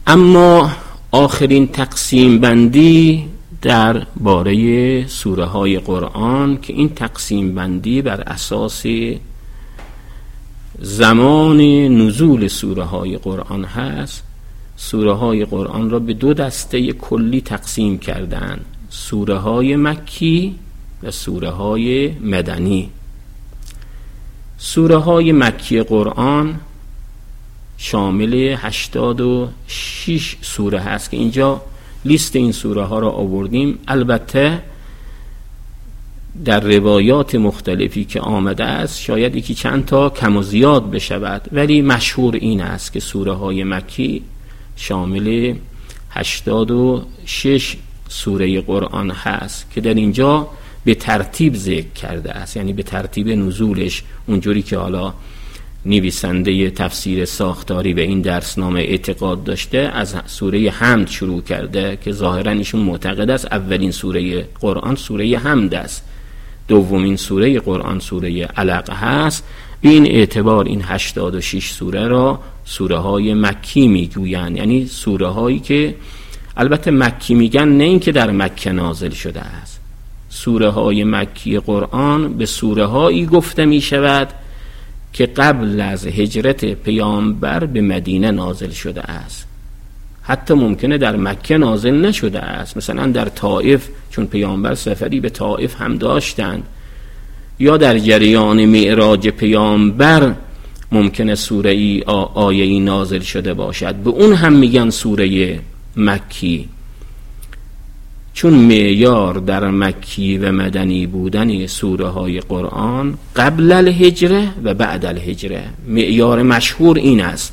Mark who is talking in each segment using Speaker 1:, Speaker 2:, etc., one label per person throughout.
Speaker 1: اما آخرین تقسیم بندی در باره سوره های قرآن که این تقسیم بندی بر اساس زمان نزول سوره های قرآن هست، سوره های قرآن را به دو دسته کلی تقسیم کردن: سوره های مکی و سوره های مدنی. سوره های مکی قرآن شامل 86 سوره هست که اینجا لیست این سوره ها را آوردیم. البته در روایات مختلفی که آمده است شاید یکی چند تا کم و زیاد بشود، ولی مشهور این است که سوره های مکی شامل 86 سوره قرآن هست که در اینجا به ترتیب ذکر کرده است، یعنی به ترتیب نزولش، اونجوری که حالا نویسنده تفسیر ساختاری به این درسنامه اعتقاد داشته. از سوره حمد شروع کرده که ظاهرا ایشون معتقد است اولین سوره قرآن سوره حمد است، دومین سوره قرآن سوره علق هست. این اعتبار این 86 سوره را سوره های مکی میگویند، یعنی سوره هایی که البته مکی میگن نه این که در مکه نازل شده است. سوره های مکی قرآن به سوره هایی گفته می شود که قبل از هجرت پیامبر به مدینه نازل شده است، حتی ممکنه در مکه نازل نشده است، مثلا در طائف، چون پیامبر سفری به طائف هم داشتند، یا در جریان معراج پیامبر ممکنه سوره ای آیه ای نازل شده باشد، به اون هم میگن سوره مکی، چون معیار در مکی و مدنی بودن سوره های قرآن قبل الهجره و بعد الهجره معیار مشهور این است.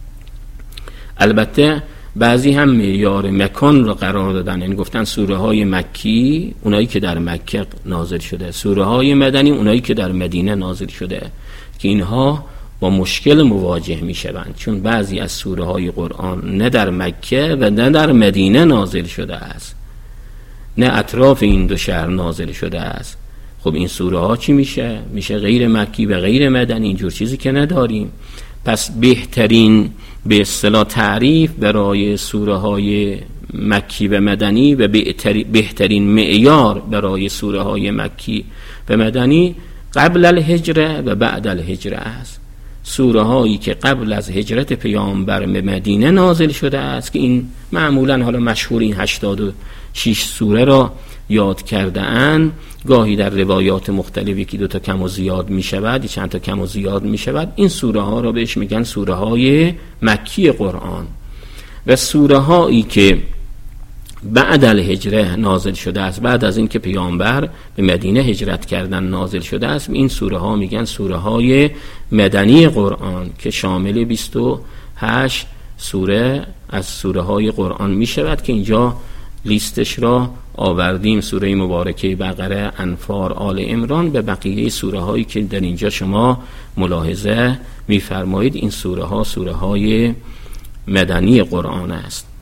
Speaker 1: البته بعضی هم معیار مکان رو قرار دادن، یعنی گفتن سوره های مکی اونایی که در مکه نازل شده، سوره های مدنی اونایی که در مدینه نازل شده، که اینها با مشکل مواجه می شوند، چون بعضی از سوره های قرآن نه در مکه و نه در مدینه نازل شده است، نه اطراف این دو شهر نازل شده است. خب این سوره ها چی میشه؟ میشه غیر مکی و غیر مدنی، اینجور چیزی که نداریم. پس بهترین به اصطلاح تعریف برای سوره های مکی و مدنی و بهترین معیار برای سوره های مکی و مدنی قبل الهجره و بعد الهجره است. سوره هایی که قبل از هجرت پیامبر به مدینه نازل شده است، که این معمولا حالا مشهور این 86 سوره را یاد کرده اند، گاهی در روایات مختلفی که دو تا کم و زیاد می شود، چند تا کم و زیاد می شود، این سوره ها را بهش میگن سوره های مکی قرآن. و سوره هایی که بعد الهجره نازل شده است، بعد از این که پیامبر به مدینه هجرت کردن نازل شده است، این سوره ها میگن سوره های مدنی قرآن که شامل 28 سوره از سوره های قرآن می شود که اینجا لیستش را آوردیم: سوره مبارکه بقره، انفال، آل عمران، به بقیه سوره هایی که در اینجا شما ملاحظه می‌فرمایید. این سوره ها سوره های مدنی قرآن است.